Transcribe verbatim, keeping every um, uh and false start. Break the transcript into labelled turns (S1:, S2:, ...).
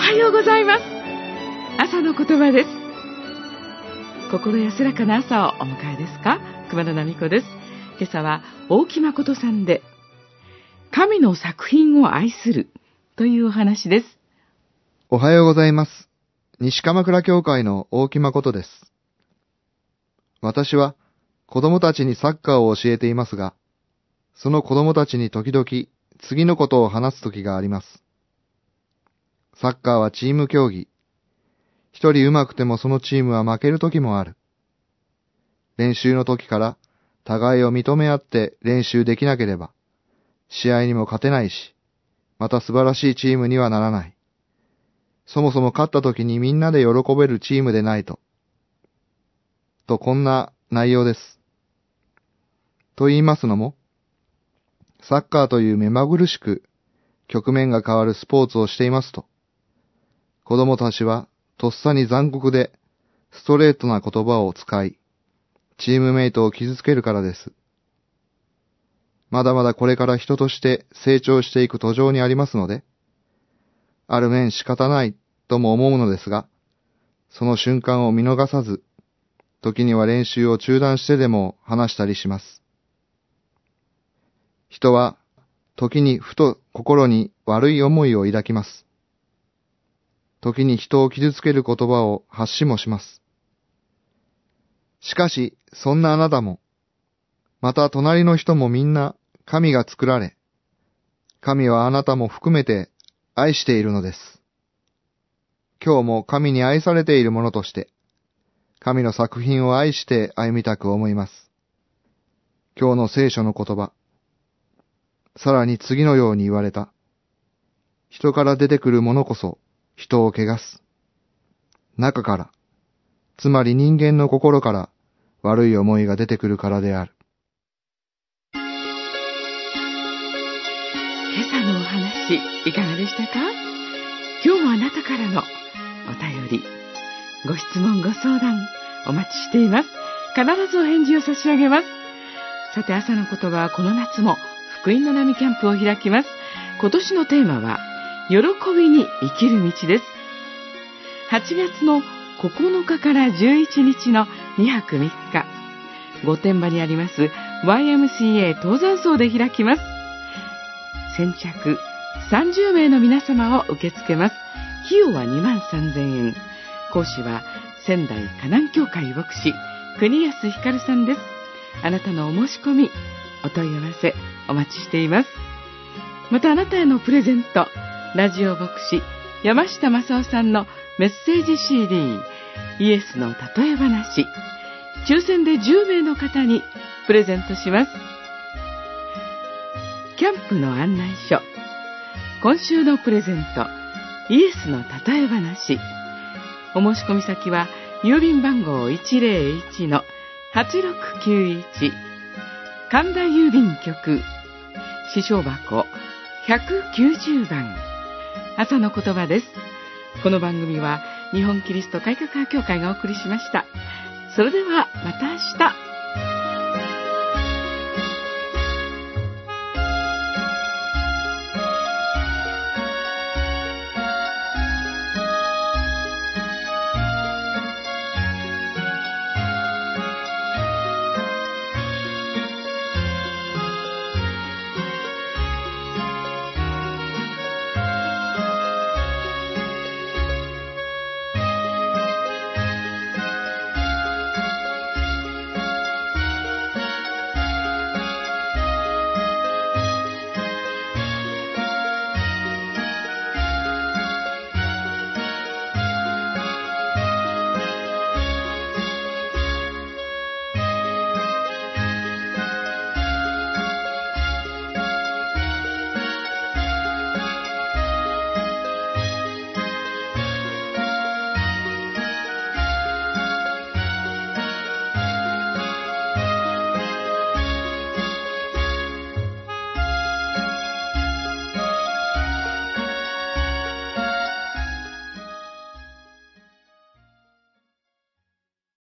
S1: はようございます。朝の言葉です。心安らかな朝をお迎えですか？熊田奈美子です。今朝は大木誠さんで、神の作品を愛するというお話です。
S2: おはようございます。西鎌倉教会の大木誠です。私は子供たちにサッカーを教えていますが、その子供たちに時々次のことを話す時があります。サッカーはチーム競技。一人上手くてもそのチームは負ける時もある。練習の時から互いを認め合って練習できなければ、試合にも勝てないし、また素晴らしいチームにはならない。そもそも勝った時にみんなで喜べるチームでないと。とこんな内容です。と言いますのも、サッカーという目まぐるしく局面が変わるスポーツをしていますと、子供たちはとっさに残酷でストレートな言葉を使い、チームメイトを傷つけるからです。まだまだこれから人として成長していく途上にありますので、ある面仕方ないとも思うのですが、その瞬間を見逃さず、時には練習を中断してでも話したりします。人は時にふと心に悪い思いを抱きます。時に人を傷つける言葉を発しもします。しかし、そんなあなたも、また隣の人もみんな神が作られ、神はあなたも含めて愛しているのです。今日も神に愛されているものとして、神の作品を愛して歩みたく思います。今日の聖書の言葉、さらに次のように言われた。人から出てくるものこそ人を汚す。中から、つまり人間の心から悪い思いが出てくるからである。
S1: 今朝のお話いかがでしたか？今日もあなたからのお便り、ご質問ご相談お待ちしています。必ずお返事を差し上げます。さて、朝の言葉はこの夏も福音の波キャンプを開きます。今年のテーマは喜びに生きる道です。はちがつのここのかからじゅういちにちのにはくみっか、御殿場にあります ワイエムシーエー 登山荘で開きます。先着さんじゅうめいの皆様を受け付けます。費用はにまんさんぜんえん。講師は仙台河南教会牧師国安ひかるさんです。あなたのお申し込み、お問い合わせお待ちしています。またあなたへのプレゼント、ラジオ牧師山下正夫さんのメッセージ シーディー イエスの例え話、抽選でじゅうめいの方にプレゼントします。キャンプの案内書、今週のプレゼント、イエスの例え話。お申し込み先は郵便番号 いちぜろいちのはちろくきゅういち、神田郵便局支所箱ひゃくきゅうじゅうばん。朝の言葉です。この番組は日本キリスト改革派教会がお送りしました。それではまた明日。